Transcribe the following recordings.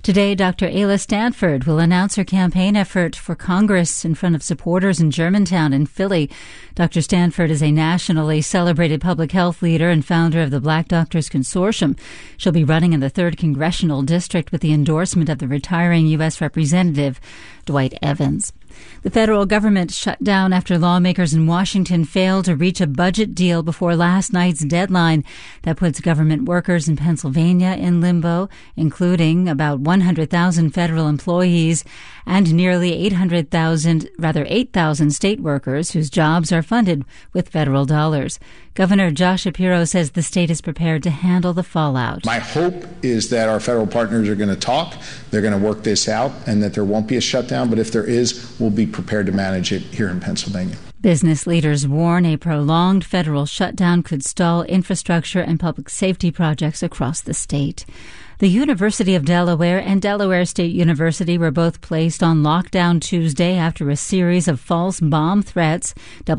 Today, Dr. Ayla Stanford will announce her campaign effort for Congress in front of supporters in Germantown and Philly. Dr. Stanford is a nationally celebrated public health leader and founder of the Black Doctors Consortium. She'll be running in the 3rd Congressional District with the endorsement of the retiring U.S. Representative Dwight Evans. The federal government shut down after lawmakers in Washington failed to reach a budget deal before last night's deadline. That puts government workers in Pennsylvania in limbo, including about 100,000 federal employees and nearly 8,000 state workers whose jobs are funded with federal dollars. Governor Josh Shapiro says the state is prepared to handle the fallout. My hope is that our federal partners are going to talk, they're going to work this out, and that there won't be a shutdown. But if there is, we'll be prepared to manage it here in Pennsylvania. Business leaders warn a prolonged federal shutdown could stall infrastructure and public safety projects across the state. The University of Delaware and Delaware State University were both placed on lockdown Tuesday after a series of false bomb threats,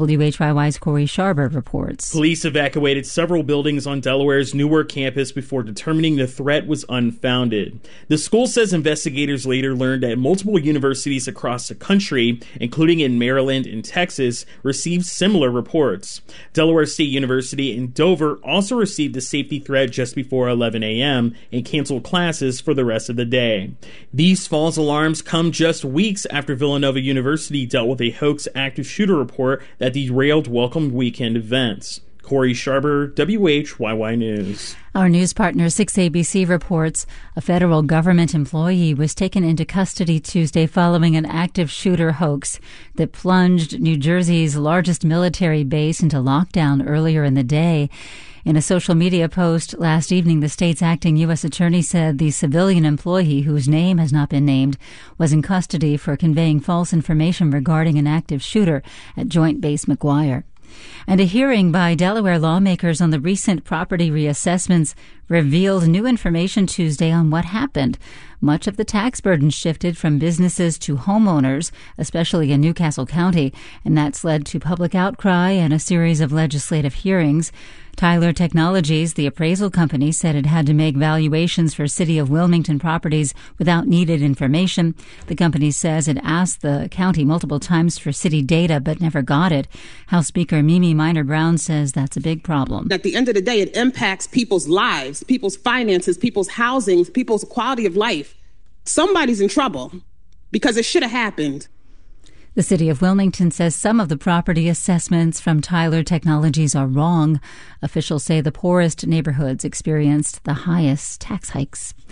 WHYY's Corey Sharber reports. Police evacuated several buildings on Delaware's Newark campus before determining the threat was unfounded. The school says investigators later learned that multiple universities across the country, including in Maryland and Texas, received similar reports. Delaware State University in Dover also received a safety threat just before 11 a.m. and canceled classes for the rest of the day. These false alarms come just weeks after Villanova University dealt with a hoax active shooter report that derailed welcome weekend events. Corey Sharber, WHYY News. Our news partner 6ABC reports a federal government employee was taken into custody Tuesday following an active shooter hoax that plunged New Jersey's largest military base into lockdown earlier in the day. In a social media post last evening, the state's acting U.S. attorney said the civilian employee, whose name has not been named, was in custody for conveying false information regarding an active shooter at Joint Base McGuire. And a hearing by Delaware lawmakers on the recent property reassessments revealed new information Tuesday on what happened. Much of the tax burden shifted from businesses to homeowners, especially in Newcastle County, and that's led to public outcry and a series of legislative hearings. Tyler Technologies, the appraisal company, said it had to make valuations for City of Wilmington properties without needed information. The company says it asked the county multiple times for city data but never got it. House Speaker Mimi Minor-Brown says that's a big problem. At the end of the day, it impacts people's lives, people's finances, people's housing, people's quality of life. Somebody's in trouble because it should have happened. The City of Wilmington says some of the property assessments from Tyler Technologies are wrong. Officials say the poorest neighborhoods experienced the highest tax hikes.